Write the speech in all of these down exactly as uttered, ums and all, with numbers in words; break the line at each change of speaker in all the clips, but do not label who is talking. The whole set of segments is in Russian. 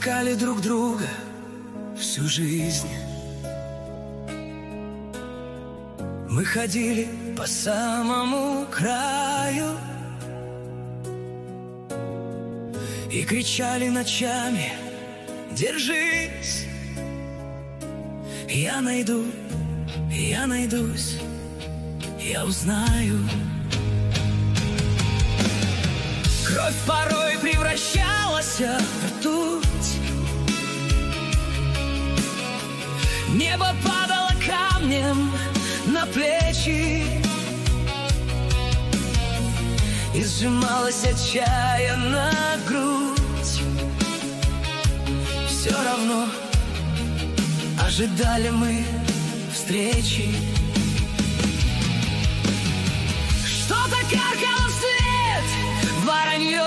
искали друг друга всю жизнь. Мы ходили по самому краю и кричали ночами: держись, я найду, я найдусь, я узнаю. Кровь порой превращалась в ртуть, небо падало камнем на плечи и сжималась отчаянно грудь. Все равно ожидали мы встречи. Что-то каркало вслед, воронье,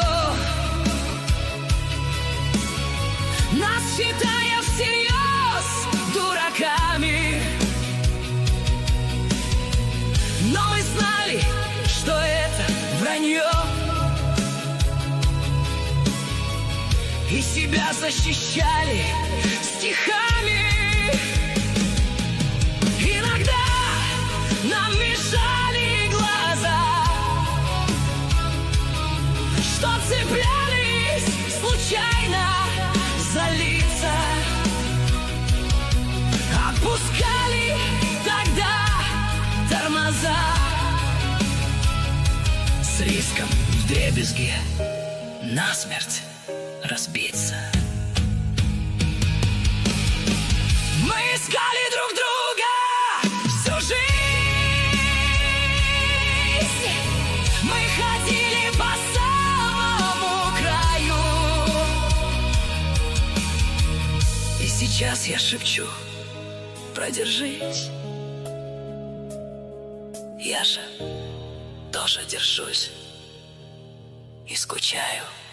нас считая всерьез дураками. Но мы знали, что это вранье, и себя защищали стихами. Иногда нам мешали глаза, что цеплялись случайно за лица, отпускали тогда тормоза с риском вдребезги насмерть разбиться. Мы искали друг друга всю жизнь, мы ходили по самому краю, и сейчас я шепчу: продержись. Я же тоже держусь и скучаю.